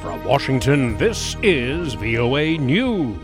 From Washington, this is VOA News.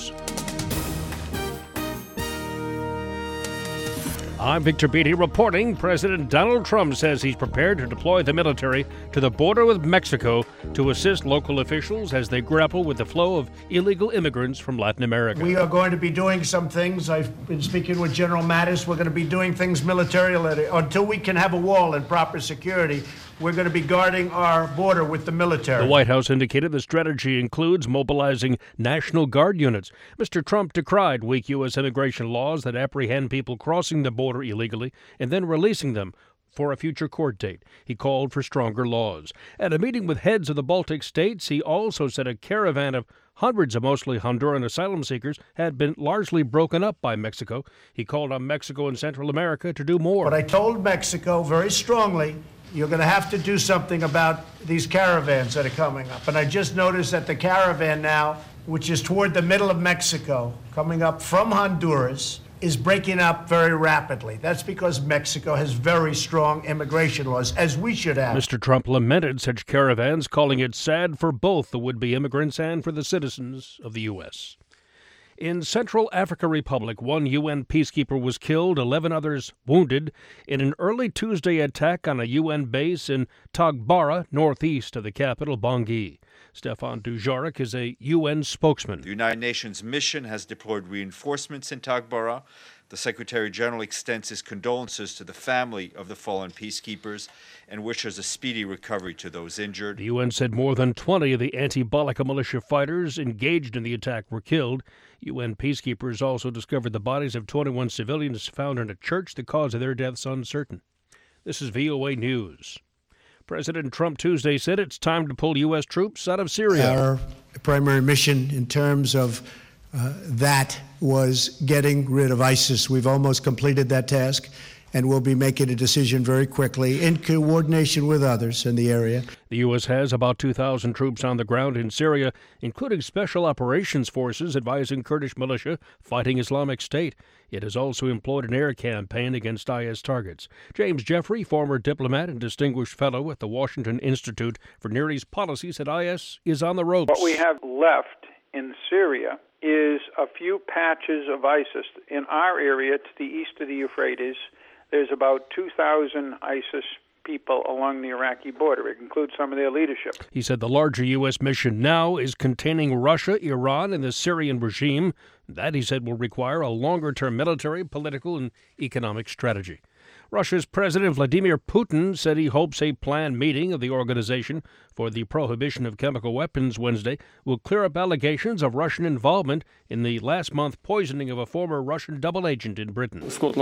I'm Victor Beatty reporting. President Donald Trump says he's prepared to deploy the military to the border with Mexico to assist local officials as they grapple with the flow of illegal immigrants from Latin America. We are going to be doing some things. I've been speaking with General Mattis. We're going to be doing things militarily. Until we can have a wall and proper security, we're going to be guarding our border with the military. The White House indicated the strategy includes mobilizing National Guard units. Mr. Trump decried weak U.S. immigration laws that apprehend people crossing the border illegally and then releasing them for a future court date. He called for stronger laws. At a meeting with heads of the Baltic states, he also said a caravan of hundreds of mostly Honduran asylum seekers had been largely broken up by Mexico. He called on Mexico and Central America to do more. But I told Mexico very strongly, you're going to have to do something about these caravans that are coming up. And I just noticed that the caravan now, which is toward the middle of Mexico, coming up from Honduras, is breaking up very rapidly. That's because Mexico has very strong immigration laws, as we should have. Mr. Trump lamented such caravans, calling it sad for both the would-be immigrants and for the citizens of the U.S. In Central African Republic, one UN peacekeeper was killed, 11 others wounded, in an early Tuesday attack on a UN base in Tagbara, northeast of the capital, Bangui. Stefan Dujarric is a UN spokesman. The United Nations mission has deployed reinforcements in Tagbara. The Secretary General extends his condolences to the family of the fallen peacekeepers and wishes a speedy recovery to those injured. The UN said more than 20 of the anti-Balaka militia fighters engaged in the attack were killed. UN peacekeepers also discovered the bodies of 21 civilians found in a church. The cause of their deaths uncertain. This is VOA News. President Trump Tuesday said it's time to pull U.S. troops out of Syria. Our primary mission in terms of that was getting rid of ISIS. We've almost completed that task, and we'll be making a decision very quickly in coordination with others in the area. The U.S. has about 2,000 troops on the ground in Syria, including Special Operations Forces advising Kurdish militia fighting Islamic State. It has also employed an air campaign against IS targets. James Jeffrey, former diplomat and distinguished fellow at the Washington Institute for Near East Policy, said IS is on the ropes. What we have left in Syria is a few patches of ISIS. In our area, to the east of the Euphrates, there's about 2,000 ISIS people along the Iraqi border. It includes some of their leadership. He said the larger U.S. mission now is containing Russia, Iran, and the Syrian regime. That, he said, will require a longer-term military, political, and economic strategy. Russia's President Vladimir Putin said he hopes a planned meeting of the Organization for the Prohibition of Chemical Weapons Wednesday will clear up allegations of Russian involvement in the last month poisoning of a former Russian double agent in Britain.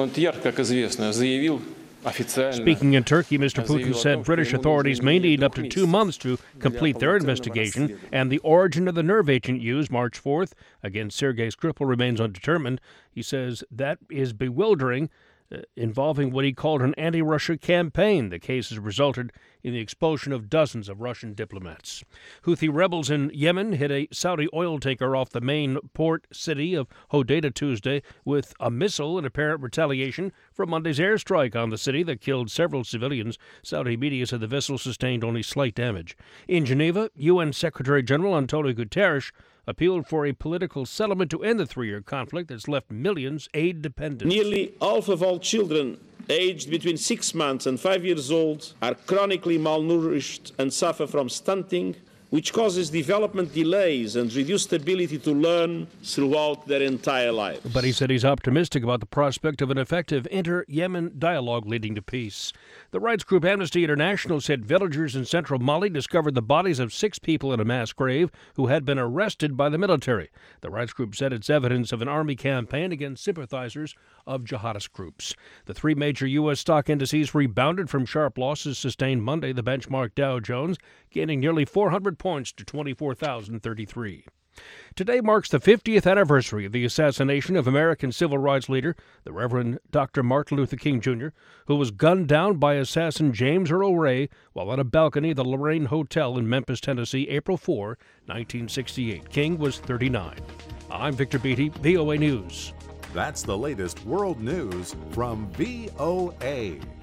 Speaking in Turkey, Mr. Putin said British authorities may need up to 2 months to complete their investigation, and the origin of the nerve agent used March 4th against Sergei Skripal remains undetermined. He says that is bewildering, involving what he called an anti-Russia campaign. The case has resulted in the expulsion of dozens of Russian diplomats. Houthi rebels in Yemen hit a Saudi oil tanker off the main port city of Hodeidah Tuesday with a missile in apparent retaliation for Monday's airstrike on the city that killed several civilians. Saudi media said the vessel sustained only slight damage. In Geneva, UN Secretary General Antonio Guterres appealed for a political settlement to end the 3-year conflict that's left millions aid-dependent. Nearly half of all children aged between 6 months and 5 years old are chronically malnourished and suffer from stunting, which causes development delays and reduced ability to learn throughout their entire lives. But he said he's optimistic about the prospect of an effective inter-Yemen dialogue leading to peace. The rights group Amnesty International said villagers in central Mali discovered the bodies of 6 people in a mass grave who had been arrested by the military. The rights group said it's evidence of an army campaign against sympathizers of jihadist groups. The 3 major U.S. stock indices rebounded from sharp losses sustained Monday. The benchmark Dow Jones gaining nearly 400 points to 24,033. Today marks the 50th anniversary of the assassination of American civil rights leader, the Reverend Dr. Martin Luther King Jr., who was gunned down by assassin James Earl Ray while on a balcony of the Lorraine Hotel in Memphis, Tennessee, April 4, 1968. King was 39. I'm Victor Beatty, VOA News. That's the latest world news from VOA.